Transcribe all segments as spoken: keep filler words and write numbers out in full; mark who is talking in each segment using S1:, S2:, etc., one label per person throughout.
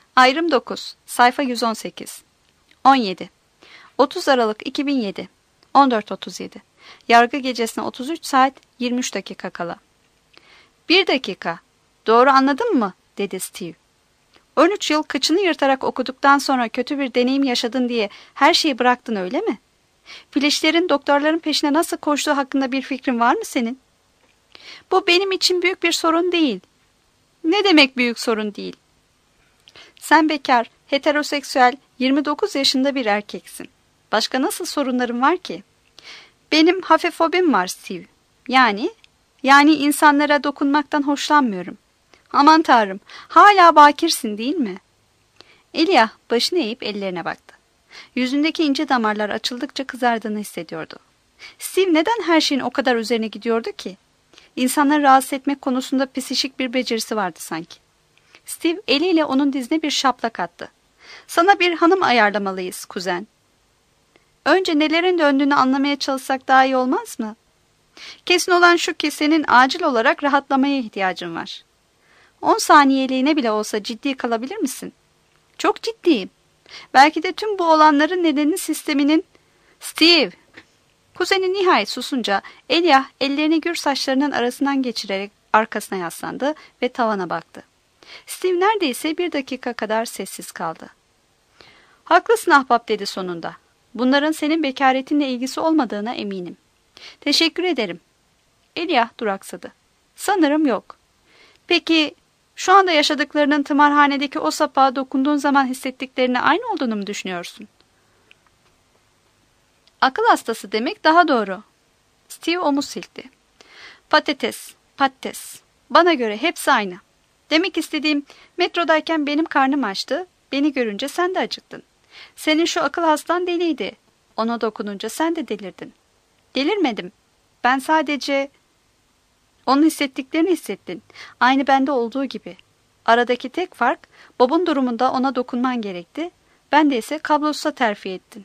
S1: Ayrım dokuz, sayfa yüz on sekiz. on yedi. otuz Aralık iki bin yedi. on dört otuz yedi. Yargı gecesine otuz üç saat yirmi üç dakika kala. Bir dakika. Doğru anladın mı? Dedi Steve. on üç yıl kıçını yırtarak okuduktan sonra kötü bir deneyim yaşadın diye her şeyi bıraktın öyle mi? Fleşlerin doktorların peşine nasıl koştuğu hakkında bir fikrin var mı senin? Bu benim için büyük bir sorun değil. Ne demek büyük sorun değil? Sen bekar, heteroseksüel, yirmi dokuz yaşında bir erkeksin. Başka nasıl sorunların var ki? Benim hafifobim var Steve. Yani, yani insanlara dokunmaktan hoşlanmıyorum. Aman Tanrım, hala bakirsin değil mi? Elia başını eğip ellerine baktı. Yüzündeki ince damarlar açıldıkça kızardığını hissediyordu. Steve neden her şeyin o kadar üzerine gidiyordu ki? İnsanları rahatsız etmek konusunda psişik bir becerisi vardı sanki. Steve eliyle onun dizine bir şaplak attı. Sana bir hanım ayarlamalıyız kuzen. Önce nelerin döndüğünü anlamaya çalışsak daha iyi olmaz mı? Kesin olan şu ki senin acil olarak rahatlamaya ihtiyacın var. On saniyeliğine bile olsa ciddi kalabilir misin? Çok ciddiyim. Belki de tüm bu olanların nedeni sisteminin... Steve! Kuzeni nihayet susunca Elia ellerini gür saçlarının arasından geçirerek arkasına yaslandı ve tavana baktı. Steve neredeyse bir dakika kadar sessiz kaldı. Haklısın ahbap dedi sonunda. Bunların senin bekaretinle ilgisi olmadığına eminim. Teşekkür ederim. Elia duraksadı. Sanırım yok. Peki şu anda yaşadıklarının tımarhanedeki o sapağa dokunduğun zaman hissettiklerine aynı olduğunu mu düşünüyorsun? Akıl hastası demek daha doğru. Steve omuz silkti. Patates, patates. Bana göre hepsi aynı. Demek istediğim metrodayken benim karnım açtı, beni görünce sen de acıktın. Senin şu akıl hastan deliydi. Ona dokununca sen de delirdin. Delirmedim. Ben sadece... Onun hissettiklerini hissettin. Aynı bende olduğu gibi. Aradaki tek fark, Bob'un durumunda ona dokunman gerekti. Ben de ise kablosuza terfi ettin.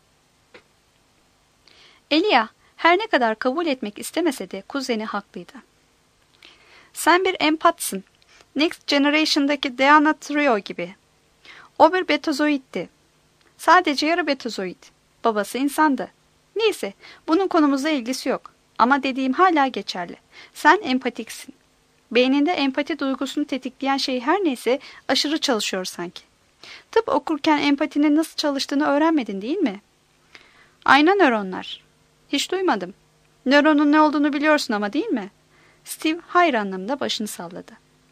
S1: Elia, her ne kadar kabul etmek istemese de kuzeni haklıydı. Sen bir empatsın. Next Generation'daki Diana Trio gibi. O bir betazoitti. Sadece yarı betazoid. Babası insandı. Neyse, bunun konumuzla ilgisi yok. Ama dediğim hala geçerli. Sen empatiksin. Beyninde empati duygusunu tetikleyen şey her neyse aşırı çalışıyor sanki. Tıp okurken empatinin nasıl çalıştığını öğrenmedin değil mi? Ayna nöronlar. Hiç duymadım. Nöronun ne olduğunu biliyorsun ama değil mi? Steve hayır anlamında başını salladı.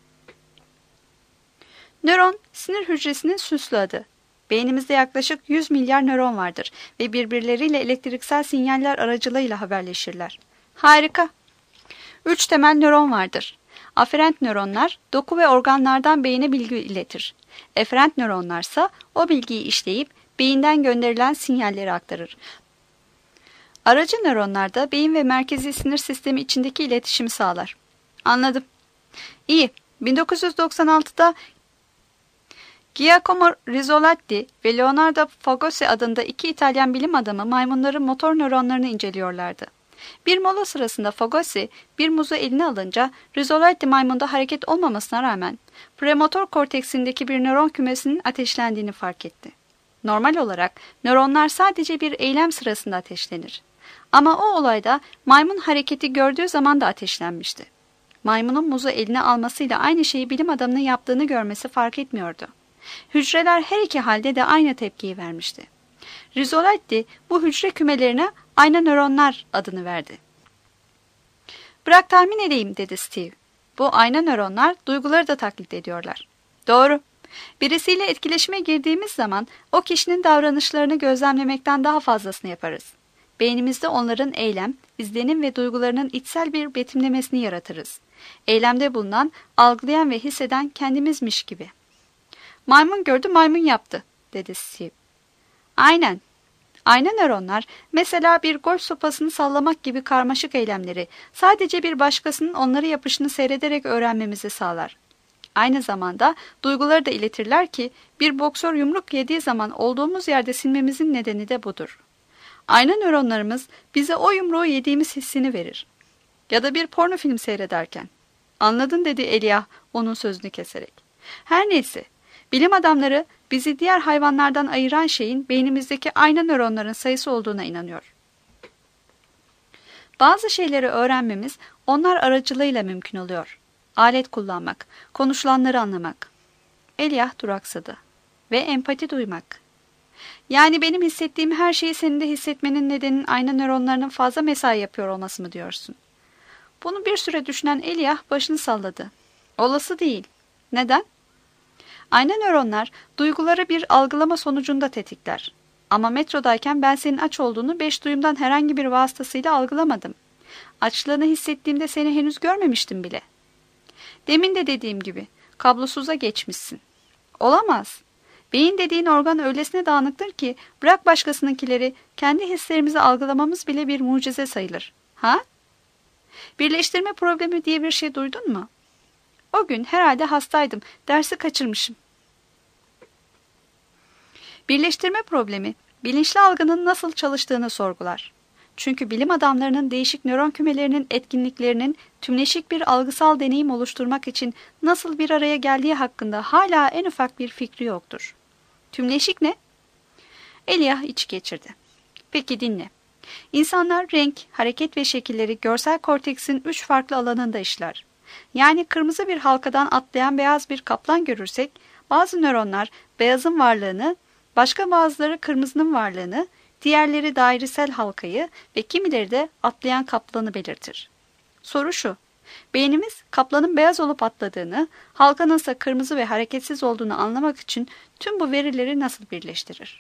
S1: Nöron, sinir hücresinin süslü adı. Beynimizde yaklaşık yüz milyar nöron vardır ve birbirleriyle elektriksel sinyaller aracılığıyla haberleşirler. Harika. Üç temel nöron vardır. Aferent nöronlar doku ve organlardan beyine bilgi iletir. Eferent nöronlarsa o bilgiyi işleyip beyinden gönderilen sinyalleri aktarır. Aracı nöronlar da beyin ve merkezi sinir sistemi içindeki iletişimi sağlar. Anladım. İyi. bin dokuz yüz doksan altıda Giacomo Rizzolatti ve Leonardo Fagosi adında iki İtalyan bilim adamı maymunların motor nöronlarını inceliyorlardı. Bir mola sırasında Fagosi bir muzu eline alınca Rizzolatti maymunda hareket olmamasına rağmen premotor korteksindeki bir nöron kümesinin ateşlendiğini fark etti. Normal olarak nöronlar sadece bir eylem sırasında ateşlenir. Ama o olayda maymun hareketi gördüğü zaman da ateşlenmişti. Maymunun muzu eline almasıyla aynı şeyi bilim adamının yaptığını görmesi fark etmiyordu. Hücreler her iki halde de aynı tepkiyi vermişti. Rizzolatti bu hücre kümelerine ayna nöronlar adını verdi. Bırak tahmin edeyim dedi Steve. Bu ayna nöronlar duyguları da taklit ediyorlar. Doğru. Birisiyle etkileşime girdiğimiz zaman o kişinin davranışlarını gözlemlemekten daha fazlasını yaparız. Beynimizde onların eylem, izlenim ve duygularının içsel bir betimlemesini yaratırız. Eylemde bulunan, algılayan ve hisseden kendimizmiş gibi. Maymun gördü, maymun yaptı, dedi Steve. Aynen. Ayna nöronlar, mesela bir golf sopasını sallamak gibi karmaşık eylemleri, sadece bir başkasının onları yapışını seyrederek öğrenmemizi sağlar. Aynı zamanda duyguları da iletirler ki, bir boksör yumruk yediği zaman olduğumuz yerde silmemizin nedeni de budur. Ayna nöronlarımız bize o yumruğu yediğimiz hissini verir. Ya da bir porno film seyrederken. Anladın dedi Elia onun sözünü keserek. Her neyse, Bilim adamları bizi diğer hayvanlardan ayıran şeyin beynimizdeki ayna nöronların sayısı olduğuna inanıyor. Bazı şeyleri öğrenmemiz onlar aracılığıyla mümkün oluyor. Alet kullanmak, konuşulanları anlamak. Elyah duraksadı. Ve empati duymak. Yani benim hissettiğim her şeyi senin de hissetmenin nedenin ayna nöronlarının fazla mesai yapıyor olması mı diyorsun? Bunu bir süre düşünen Elyah başını salladı. Olası değil. Neden? Ayna nöronlar duyguları bir algılama sonucunda tetikler. Ama metrodayken ben senin aç olduğunu beş duyumdan herhangi bir vasıtasıyla algılamadım. Açlığını hissettiğimde seni henüz görmemiştim bile. Demin de dediğim gibi kablosuza geçmişsin. Olamaz. Beyin dediğin organ öylesine dağınıktır ki bırak başkasınınkileri kendi hislerimizi algılamamız bile bir mucize sayılır. Ha? Birleştirme problemi diye bir şey duydun mu? O gün herhalde hastaydım, dersi kaçırmışım. Birleştirme problemi, bilinçli algının nasıl çalıştığını sorgular. Çünkü bilim adamlarının değişik nöron kümelerinin etkinliklerinin tümleşik bir algısal deneyim oluşturmak için nasıl bir araya geldiği hakkında hala en ufak bir fikri yoktur. Tümleşik ne? Elyah iç geçirdi. Peki dinle. İnsanlar renk, hareket ve şekilleri görsel korteksin üç farklı alanında işler. Yani kırmızı bir halkadan atlayan beyaz bir kaplan görürsek, bazı nöronlar beyazın varlığını, başka bazıları kırmızının varlığını, diğerleri dairesel halkayı ve kimileri de atlayan kaplanı belirtir. Soru şu, beynimiz kaplanın beyaz olup atladığını, halkanın ise kırmızı ve hareketsiz olduğunu anlamak için tüm bu verileri nasıl birleştirir?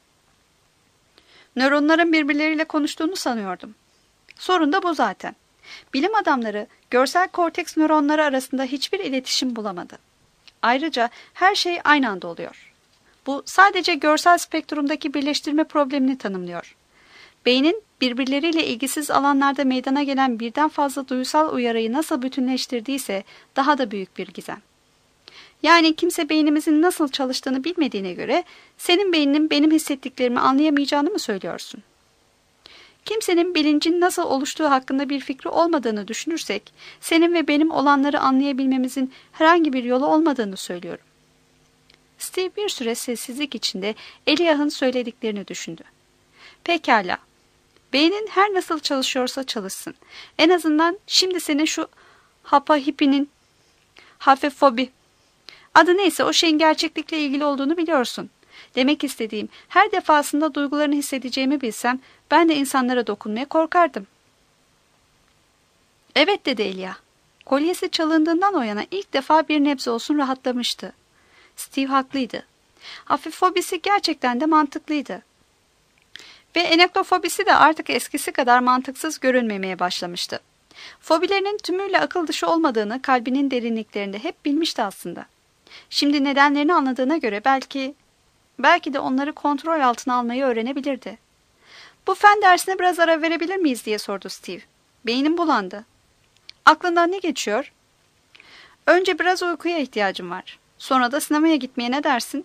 S1: Nöronların birbirleriyle konuştuğunu sanıyordum. Sorun da bu zaten. Bilim adamları görsel korteks nöronları arasında hiçbir iletişim bulamadı. Ayrıca her şey aynı anda oluyor. Bu sadece görsel spektrumdaki birleştirme problemini tanımlıyor. Beynin birbirleriyle ilgisiz alanlarda meydana gelen birden fazla duyusal uyarıyı nasıl bütünleştirdiyse daha da büyük bir gizem. Yani kimse beynimizin nasıl çalıştığını bilmediğine göre senin beyninin benim hissettiklerimi anlayamayacağını mı söylüyorsun? Kimsenin bilincin nasıl oluştuğu hakkında bir fikri olmadığını düşünürsek, senin ve benim olanları anlayabilmemizin herhangi bir yolu olmadığını söylüyorum. Steve bir süre sessizlik içinde Elyah'ın söylediklerini düşündü. Pekala, beynin her nasıl çalışıyorsa çalışsın. En azından şimdi senin şu hapahipinin hafefobi adı neyse o şeyin gerçeklikle ilgili olduğunu biliyorsun. Demek istediğim, her defasında duygularını hissedeceğimi bilsem ben de insanlara dokunmaya korkardım. Evet dedi Elyah. Kolyesi çalındığından o yana ilk defa bir nebze olsun rahatlamıştı. Steve haklıydı. Hafif fobisi gerçekten de mantıklıydı. Ve enektofobisi de artık eskisi kadar mantıksız görünmemeye başlamıştı. Fobilerinin tümüyle akıl dışı olmadığını kalbinin derinliklerinde hep bilmişti aslında. Şimdi nedenlerini anladığına göre belki, belki de onları kontrol altına almayı öğrenebilirdi. Bu fen dersine biraz ara verebilir miyiz diye sordu Steve. Beynim bulandı. Aklından ne geçiyor? Önce biraz uykuya ihtiyacım var. Sonra da sinemaya gitmeye ne dersin?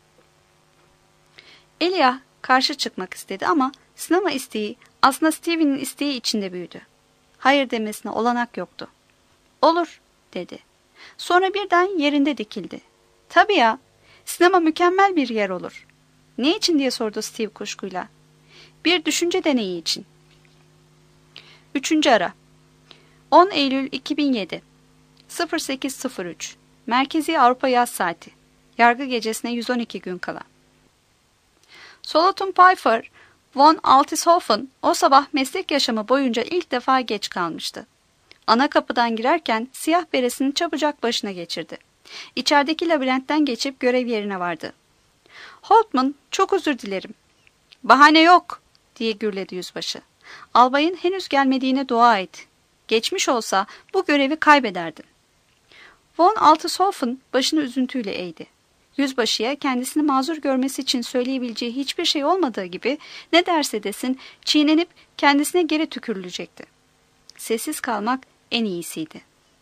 S1: Elyah karşı çıkmak istedi ama sinema isteği aslında Steve'nin isteği içinde büyüdü. Hayır demesine olanak yoktu. Olur dedi. Sonra birden yerinde dikildi. Tabii ya, sinema mükemmel bir yer olur. Ne için diye sordu Steve kuşkuyla. Bir düşünce deneyi için. Üçüncü ara. on Eylül iki bin yedi. sıfır sekiz sıfır üç. Merkezi Avrupa Yaz Saati. Yargı gecesine yüz on iki gün kala. Solothurn Pfeiffer von Altishofen o sabah meslek yaşamı boyunca ilk defa geç kalmıştı. Ana kapıdan girerken siyah beresini çabucak başına geçirdi. İçerideki labirentten geçip görev yerine vardı. Holtman, çok özür dilerim. Bahane yok diye gürledi yüzbaşı. Albayın henüz gelmediğine dua et. Geçmiş olsa bu görevi kaybederdin. Von Altishofen başını üzüntüyle eğdi. Yüzbaşıya kendisini mazur görmesi için söyleyebileceği hiçbir şey olmadığı gibi ne derse desin çiğnenip kendisine geri tükürülecekti. Sessiz kalmak en iyisiydi.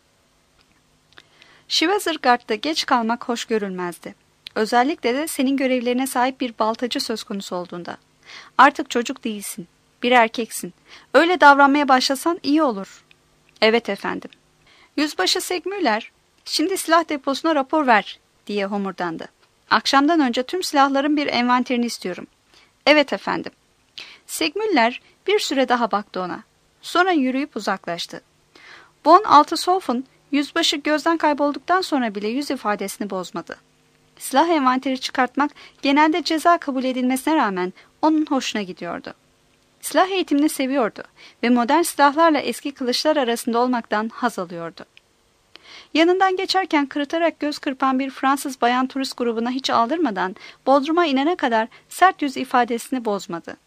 S1: Schweizergart'ta geç kalmak hoş görülmezdi. Özellikle de senin görevlerine sahip bir baltacı söz konusu olduğunda. Artık çocuk değilsin, bir erkeksin. Öyle davranmaya başlasan iyi olur. Evet efendim. Yüzbaşı Segmüller, şimdi silah deposuna rapor ver diye homurdandı. Akşamdan önce tüm silahların bir envanterini istiyorum. Evet efendim. Sigmüller bir süre daha baktı ona. Sonra yürüyüp uzaklaştı. Von Alteshofen yüzbaşı gözden kaybolduktan sonra bile yüz ifadesini bozmadı. Silah envanteri çıkartmak genelde ceza kabul edilmesine rağmen onun hoşuna gidiyordu. Silah eğitimini seviyordu ve modern silahlarla eski kılıçlar arasında olmaktan haz alıyordu. Yanından geçerken kırıtarak göz kırpan bir Fransız bayan turist grubuna hiç aldırmadan Bodrum'a inene kadar sert yüz ifadesini bozmadı.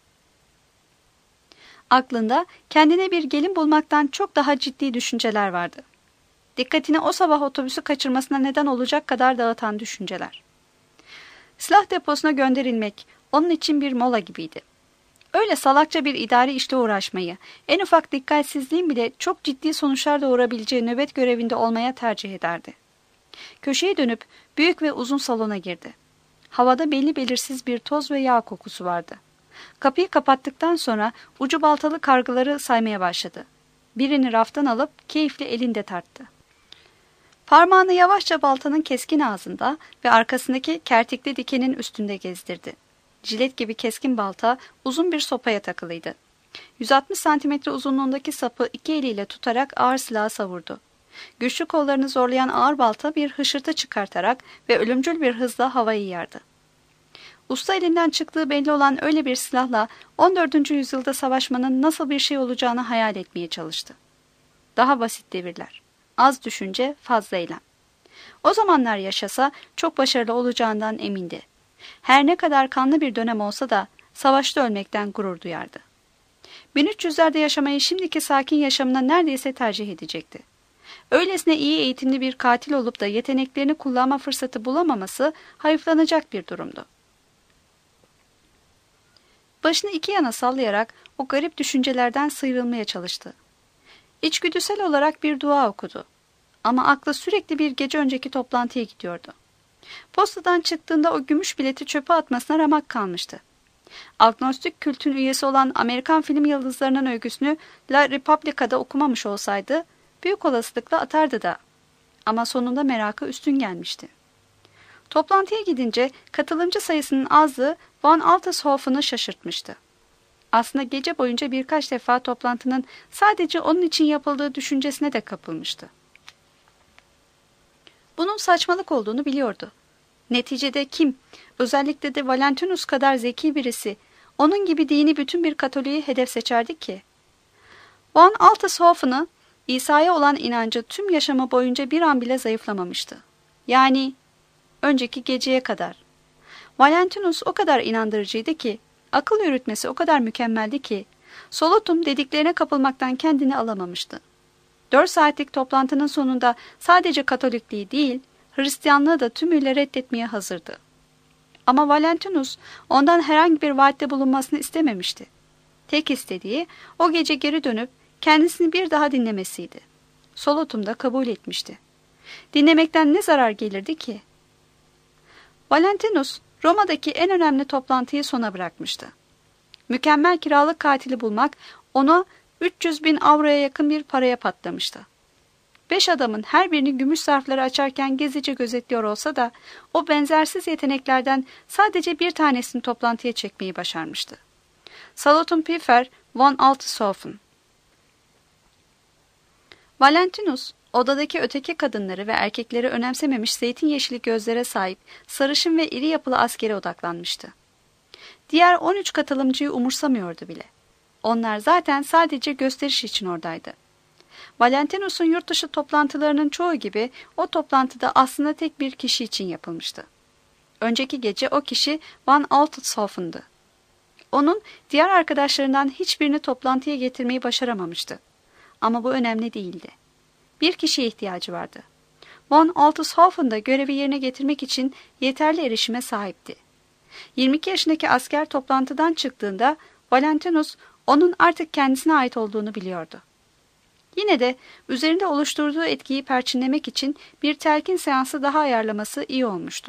S1: Aklında kendine bir gelin bulmaktan çok daha ciddi düşünceler vardı. Dikkatini o sabah otobüsü kaçırmasına neden olacak kadar dağıtan düşünceler. Silah deposuna gönderilmek onun için bir mola gibiydi. Öyle salakça bir idari işle uğraşmayı, en ufak dikkatsizliğin bile çok ciddi sonuçlar doğurabileceği nöbet görevinde olmaya tercih ederdi. Köşeye dönüp büyük ve uzun salona girdi. Havada belli belirsiz bir toz ve yağ kokusu vardı. Kapıyı kapattıktan sonra ucu baltalı kargıları saymaya başladı. Birini raftan alıp keyifle elinde tarttı. Parmağını yavaşça baltanın keskin ağzında ve arkasındaki kertikli dikenin üstünde gezdirdi. Jilet gibi keskin balta uzun bir sopaya takılıydı. yüz altmış santimetre uzunluğundaki sapı iki eliyle tutarak ağır silahı savurdu. Güçlü kollarını zorlayan ağır balta bir hışırtı çıkartarak ve ölümcül bir hızla havayı yardı. Usta elinden çıktığı belli olan öyle bir silahla on dördüncü yüzyılda savaşmanın nasıl bir şey olacağını hayal etmeye çalıştı. Daha basit devirler. Az düşünce, fazla eylem. O zamanlar yaşasa çok başarılı olacağından emindi. Her ne kadar kanlı bir dönem olsa da savaşta ölmekten gurur duyardı. bin üç yüzlerde yaşamayı şimdiki sakin yaşamına neredeyse tercih edecekti. Öylesine iyi eğitimli bir katil olup da yeteneklerini kullanma fırsatı bulamaması hayıflanacak bir durumdu. Başını iki yana sallayarak o garip düşüncelerden sıyrılmaya çalıştı. İçgüdüsel olarak bir dua okudu. Ama aklı sürekli bir gece önceki toplantıya gidiyordu. Postadan çıktığında o gümüş bileti çöpe atmasına ramak kalmıştı. Agnostik kültün üyesi olan Amerikan film yıldızlarının öyküsünü La Republica'da okumamış olsaydı büyük olasılıkla atardı da. Ama sonunda merakı üstün gelmişti. Toplantıya gidince katılımcı sayısının azlığı Von Alteshofen'ı şaşırtmıştı. Aslında gece boyunca birkaç defa toplantının sadece onun için yapıldığı düşüncesine de kapılmıştı. Bunun saçmalık olduğunu biliyordu. Neticede kim, özellikle de Valentinus kadar zeki birisi, onun gibi dini bütün bir Katolik'i hedef seçerdi ki? Von Alteshofen'ı, İsa'ya olan inancı tüm yaşamı boyunca bir an bile zayıflamamıştı. Yani önceki geceye kadar. Valentinus o kadar inandırıcıydı ki, akıl yürütmesi o kadar mükemmeldi ki, Solotum dediklerine kapılmaktan kendini alamamıştı. Dört saatlik toplantının sonunda sadece Katolikliği değil, Hristiyanlığı da tümüyle reddetmeye hazırdı. Ama Valentinus ondan herhangi bir vaatte bulunmasını istememişti. Tek istediği o gece geri dönüp kendisini bir daha dinlemesiydi. Solotum da kabul etmişti. Dinlemekten ne zarar gelirdi ki? Valentinus Roma'daki en önemli toplantıyı sona bırakmıştı. Mükemmel kiralık katili bulmak ona üç yüz bin avroya yakın bir paraya patlamıştı. Beş adamın her birini gümüş zarfları açarken gezici gözetliyor olsa da o benzersiz yeteneklerden sadece bir tanesini toplantıya çekmeyi başarmıştı. Salotum Pfeffer von Alteshofen. Valentinus, odadaki öteki kadınları ve erkekleri önemsememiş zeytin yeşili gözlere sahip sarışın ve iri yapılı askere odaklanmıştı. Diğer on üç katılımcıyı umursamıyordu bile. Onlar zaten sadece gösteriş için oradaydı. Valentinus'un yurt dışı toplantılarının çoğu gibi o toplantıda aslında tek bir kişi için yapılmıştı. Önceki gece o kişi Von Alteshofen'dı. Onun diğer arkadaşlarından hiçbirini toplantıya getirmeyi başaramamıştı. Ama bu önemli değildi. Bir kişiye ihtiyacı vardı. Von Altushofen da görevi yerine getirmek için yeterli erişime sahipti. yirmi iki yaşındaki asker toplantıdan çıktığında Valentinus onun artık kendisine ait olduğunu biliyordu. Yine de üzerinde oluşturduğu etkiyi perçinlemek için bir telkin seansı daha ayarlaması iyi olmuştu.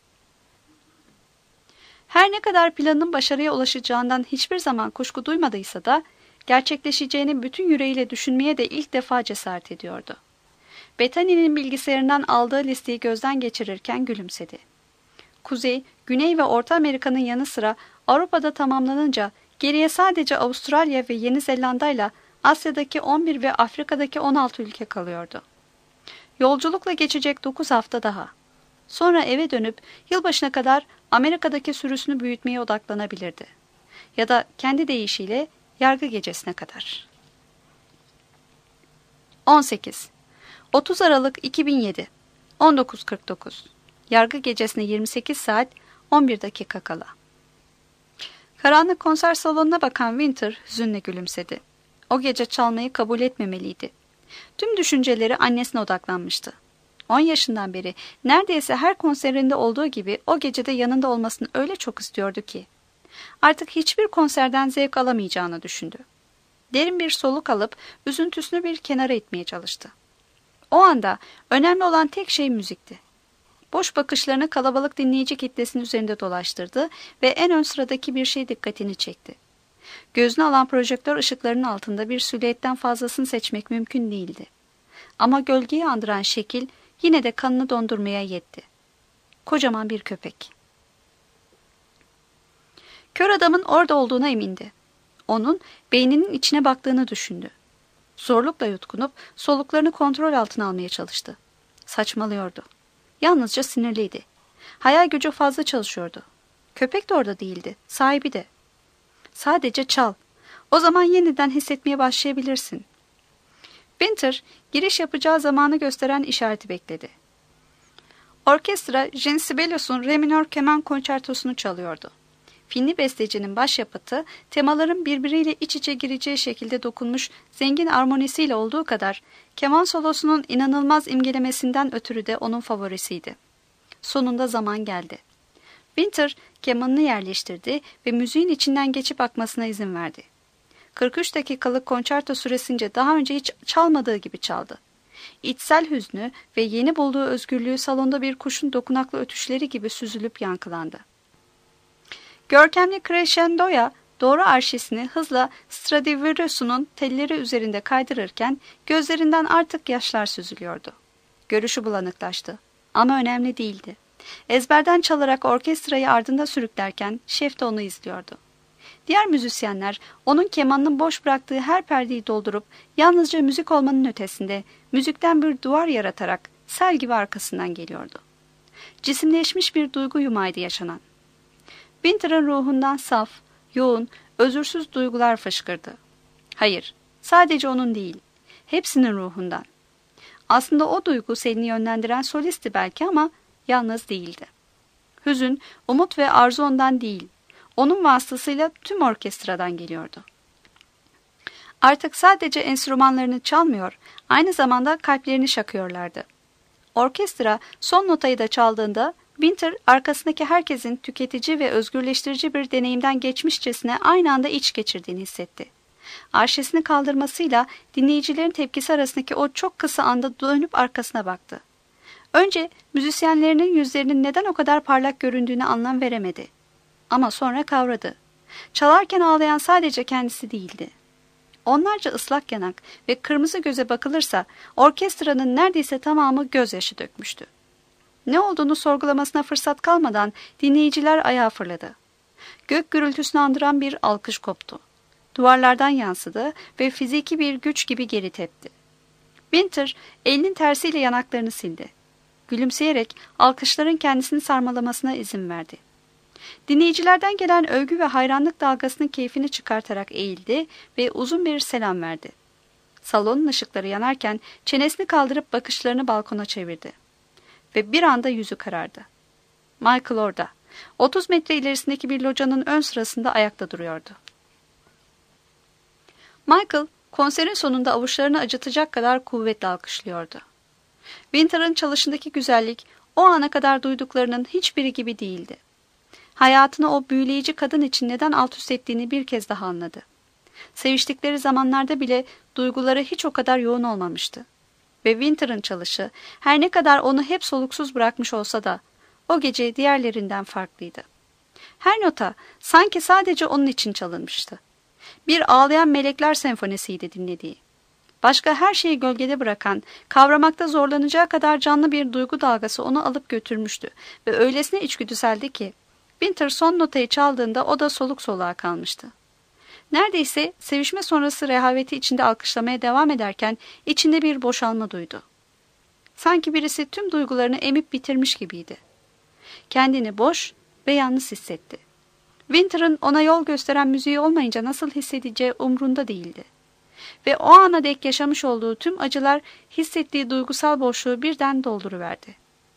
S1: Her ne kadar planın başarıya ulaşacağından hiçbir zaman kuşku duymadıysa da gerçekleşeceğini bütün yüreğiyle düşünmeye de ilk defa cesaret ediyordu. Bethany'nin bilgisayarından aldığı listeyi gözden geçirirken gülümsedi. Kuzey, Güney ve Orta Amerika'nın yanı sıra Avrupa'da tamamlanınca geriye sadece Avustralya ve Yeni Zelanda ile Asya'daki on bir ve Afrika'daki on altı ülke kalıyordu. Yolculukla geçecek dokuz hafta daha. Sonra eve dönüp yılbaşına kadar Amerika'daki sürüsünü büyütmeye odaklanabilirdi. Ya da kendi deyişiyle yargı gecesine kadar. on sekiz. otuz Aralık iki bin yedi. on dokuz kırk dokuz. Yargı gecesine yirmi sekiz saat on bir dakika kala. Karanlık konser salonuna bakan Winter hüzünle gülümsedi. O gece çalmayı kabul etmemeliydi. Tüm düşünceleri annesine odaklanmıştı. on yaşından beri neredeyse her konserinde olduğu gibi o gecede yanında olmasını öyle çok istiyordu ki. Artık hiçbir konserden zevk alamayacağını düşündü. Derin bir soluk alıp üzüntüsünü bir kenara itmeye çalıştı. O anda önemli olan tek şey müzikti. Boş bakışlarını kalabalık dinleyici kitlesinin üzerinde dolaştırdı ve en ön sıradaki bir şey dikkatini çekti. Gözünü alan projektör ışıklarının altında bir silüetten fazlasını seçmek mümkün değildi. Ama gölgeyi andıran şekil yine de kanını dondurmaya yetti. Kocaman bir köpek. Kör adamın orada olduğuna emindi. Onun beyninin içine baktığını düşündü. Zorlukla yutkunup soluklarını kontrol altına almaya çalıştı. Saçmalıyordu. Yalnızca sinirliydi. Hayal gücü fazla çalışıyordu. Köpek de orada değildi, sahibi de. Sadece çal. O zaman yeniden hissetmeye başlayabilirsin. Winter, giriş yapacağı zamanı gösteren işareti bekledi. Orkestra, Jean Sibelius'un Re minör keman konçertosunu çalıyordu. Finli bestecinin başyapıtı, temaların birbiriyle iç içe gireceği şekilde dokunmuş zengin armonisiyle olduğu kadar, keman solosunun inanılmaz imgelemesinden ötürü de onun favorisiydi. Sonunda zaman geldi. Winter, kemanını yerleştirdi ve müziğin içinden geçip akmasına izin verdi. kırk üç dakikalık konçerto süresince daha önce hiç çalmadığı gibi çaldı. İçsel hüznü ve yeni bulduğu özgürlüğü salonda bir kuşun dokunaklı ötüşleri gibi süzülüp yankılandı. Görkemli crescendo'ya doğru arşesini hızla Stradivarius'un telleri üzerinde kaydırırken gözlerinden artık yaşlar süzülüyordu. Görüşü bulanıklaştı. Ama önemli değildi. Ezberden çalarak orkestrayı ardında sürüklerken şef de onu izliyordu. Diğer müzisyenler onun kemanının boş bıraktığı her perdeyi doldurup yalnızca müzik olmanın ötesinde müzikten bir duvar yaratarak sel gibi arkasından geliyordu. Cisimleşmiş bir duygu yumağıydı yaşanan. Winter'ın ruhundan saf, yoğun, özürsüz duygular fışkırdı. Hayır, sadece onun değil, hepsinin ruhundan. Aslında o duygu seni yönlendiren solisti belki ama yalnız değildi. Hüzün, umut ve arzu ondan değil, onun vasıtasıyla tüm orkestradan geliyordu. Artık sadece enstrümanlarını çalmıyor, aynı zamanda kalplerini şakıyorlardı. Orkestra son notayı da çaldığında, Winter arkasındaki herkesin tüketici ve özgürleştirici bir deneyimden geçmişçesine aynı anda iç geçirdiğini hissetti. Arşesini kaldırmasıyla dinleyicilerin tepkisi arasındaki o çok kısa anda dönüp arkasına baktı. Önce müzisyenlerinin yüzlerinin neden o kadar parlak göründüğüne anlam veremedi. Ama sonra kavradı. Çalarken ağlayan sadece kendisi değildi. Onlarca ıslak yanak ve kırmızı göze bakılırsa orkestranın neredeyse tamamı gözyaşı dökmüştü. Ne olduğunu sorgulamasına fırsat kalmadan dinleyiciler ayağa fırladı. Gök gürültüsünü andıran bir alkış koptu. Duvarlardan yansıdı ve fiziki bir güç gibi geri tepti. Winter elinin tersiyle yanaklarını sildi. Gülümseyerek alkışların kendisini sarmalamasına izin verdi. Dinleyicilerden gelen övgü ve hayranlık dalgasının keyfini çıkartarak eğildi ve uzun bir selam verdi. Salonun ışıkları yanarken çenesini kaldırıp bakışlarını balkona çevirdi. Ve bir anda yüzü karardı. Michael orada, otuz metre ilerisindeki bir locanın ön sırasında ayakta duruyordu. Michael, konserin sonunda avuçlarını acıtacak kadar kuvvetle alkışlıyordu. Winter'ın çalışındaki güzellik, o ana kadar duyduklarının hiçbiri gibi değildi. Hayatını o büyüleyici kadın için neden alt üst ettiğini bir kez daha anladı. Seviştikleri zamanlarda bile duyguları hiç o kadar yoğun olmamıştı. Ve Winter'ın çalışı, her ne kadar onu hep soluksuz bırakmış olsa da, o gece diğerlerinden farklıydı. Her nota sanki sadece onun için çalınmıştı. Bir ağlayan melekler senfonisiydi dinlediği. Başka her şeyi gölgede bırakan, kavramakta zorlanacağı kadar canlı bir duygu dalgası onu alıp götürmüştü ve öylesine içgüdüseldi ki Winter son notayı çaldığında o da soluk soluğa kalmıştı. Neredeyse sevişme sonrası rehaveti içinde alkışlamaya devam ederken içinde bir boşalma duydu. Sanki birisi tüm duygularını emip bitirmiş gibiydi. Kendini boş ve yalnız hissetti. Winter'ın ona yol gösteren müziği olmayınca nasıl hissedeceği umrunda değildi. Ve o ana dek yaşamış olduğu tüm acılar hissettiği duygusal boşluğu birden dolduruverdi.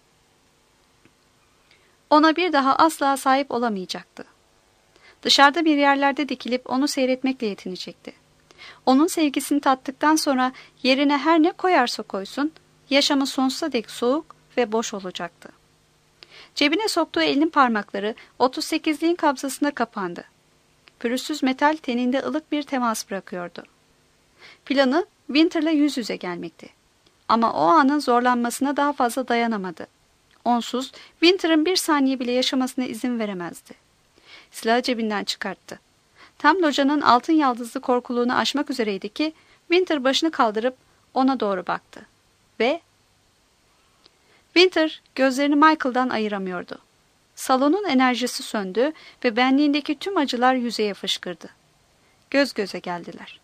S1: Ona bir daha asla sahip olamayacaktı. Dışarıda bir yerlerde dikilip onu seyretmekle yetinecekti. Onun sevgisini tattıktan sonra yerine her ne koyarsa koysun, yaşamı sonsuza dek soğuk ve boş olacaktı. Cebine soktuğu elinin parmakları otuz sekizliğin kabzasında kapandı. Pürüzsüz metal teninde ılık bir temas bırakıyordu. Planı Winter'la yüz yüze gelmekti. Ama o anın zorlanmasına daha fazla dayanamadı. Onsuz Winter'ın bir saniye bile yaşamasına izin veremezdi. Silahı cebinden çıkarttı. Tam locanın altın yaldızlı korkuluğunu aşmak üzereydi ki Winter başını kaldırıp ona doğru baktı. Ve Winter gözlerini Michael'dan ayıramıyordu. Salonun enerjisi söndü ve benliğindeki tüm acılar yüzeye fışkırdı. Göz göze geldiler.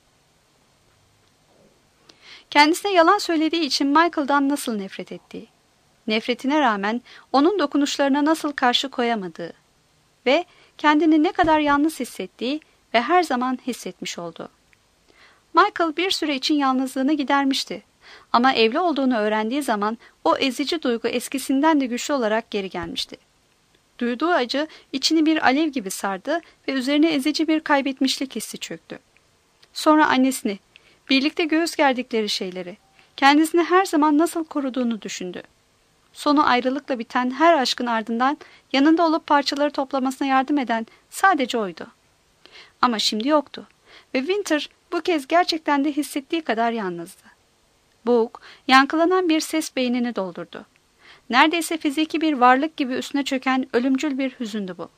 S1: Kendisine yalan söylediği için Michael'dan nasıl nefret ettiği, nefretine rağmen onun dokunuşlarına nasıl karşı koyamadığı ve kendini ne kadar yalnız hissettiği ve her zaman hissetmiş olduğu. Michael bir süre için yalnızlığını gidermişti. Ama evli olduğunu öğrendiği zaman o ezici duygu eskisinden de güçlü olarak geri gelmişti. Duyduğu acı içini bir alev gibi sardı ve üzerine ezici bir kaybetmişlik hissi çöktü. Sonra annesini, birlikte göğüs gerdikleri şeyleri, kendisini her zaman nasıl koruduğunu düşündü. Sonu ayrılıkla biten her aşkın ardından yanında olup parçaları toplamasına yardım eden sadece oydu. Ama şimdi yoktu ve Winter bu kez gerçekten de hissettiği kadar yalnızdı. Boğuk, yankılanan bir ses beynini doldurdu. Neredeyse fiziki bir varlık gibi üstüne çöken ölümcül bir hüzündü bu.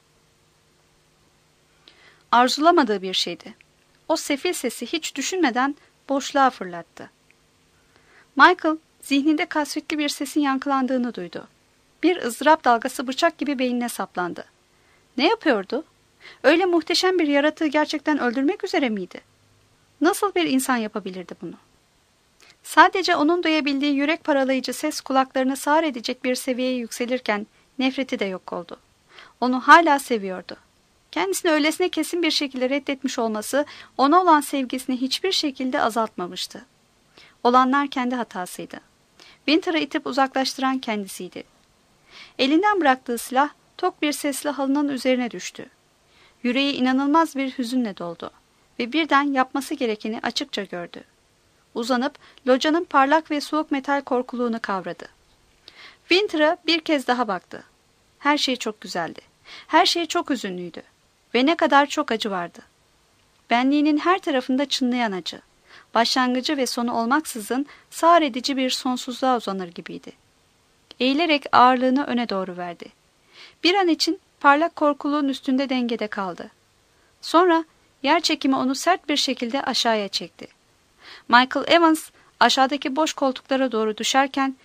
S1: Arzulamadığı bir şeydi. O sefil sesi hiç düşünmeden boşluğa fırlattı. Michael, zihninde kasvetli bir sesin yankılandığını duydu. Bir ızdırap dalgası bıçak gibi beynine saplandı. Ne yapıyordu? Öyle muhteşem bir yaratığı gerçekten öldürmek üzere miydi? Nasıl bir insan yapabilirdi bunu? Sadece onun duyabildiği yürek paralayıcı ses kulaklarını sağır edecek bir seviyeye yükselirken nefreti de yok oldu. Onu hala seviyordu. Kendisini öylesine kesin bir şekilde reddetmiş olması ona olan sevgisini hiçbir şekilde azaltmamıştı. Olanlar kendi hatasıydı. Winter'ı itip uzaklaştıran kendisiydi. Elinden bıraktığı silah tok bir sesle halının üzerine düştü. Yüreği inanılmaz bir hüzünle doldu ve birden yapması gerekeni açıkça gördü. Uzanıp locanın parlak ve soğuk metal korkuluğunu kavradı. Winter'a bir kez daha baktı. Her şey çok güzeldi. Her şey çok üzünlüydü. Ve ne kadar çok acı vardı. Benliğinin her tarafında çınlayan acı. Başlangıcı ve sonu olmaksızın sağır edici bir sonsuzluğa uzanır gibiydi. Eğilerek ağırlığını öne doğru verdi. Bir an için parlak korkuluğun üstünde dengede kaldı. Sonra yer çekimi onu sert bir şekilde aşağıya çekti. Michael Evans aşağıdaki boş koltuklara doğru düşerken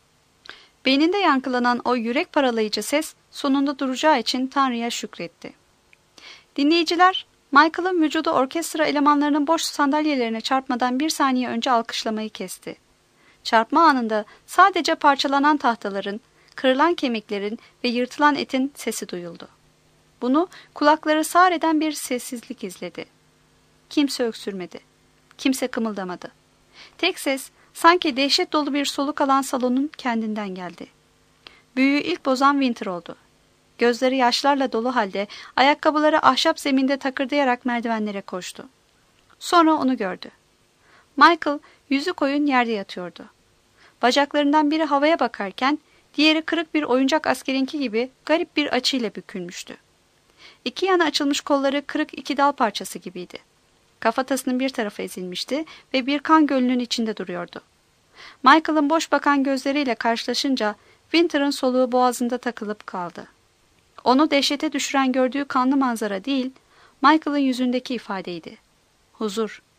S1: beyninde yankılanan o yürek paralayıcı ses sonunda duracağı için Tanrı'ya şükretti. Dinleyiciler, Michael'ın vücudu orkestra elemanlarının boş sandalyelerine çarpmadan bir saniye önce alkışlamayı kesti. Çarpma anında sadece parçalanan tahtaların, kırılan kemiklerin ve yırtılan etin sesi duyuldu. Bunu kulakları sağır eden bir sessizlik izledi. Kimse öksürmedi. Kimse kımıldamadı. Tek ses sanki dehşet dolu bir soluk alan salonun kendinden geldi. Büyüyü ilk bozan Winter oldu. Gözleri yaşlarla dolu halde ayakkabıları ahşap zeminde takırdayarak merdivenlere koştu. Sonra onu gördü. Michael yüzü koyun yerde yatıyordu. Bacaklarından biri havaya bakarken diğeri kırık bir oyuncak askerinki gibi garip bir açıyla bükülmüştü. İki yana açılmış kolları kırık iki dal parçası gibiydi. Kafatasının bir tarafı ezilmişti ve bir kan gölünün içinde duruyordu. Michael'ın boş bakan gözleriyle karşılaşınca Winter'ın soluğu boğazında takılıp kaldı. Onu dehşete düşüren gördüğü kanlı manzara değil, Michael'ın yüzündeki ifadeydi. Huzur,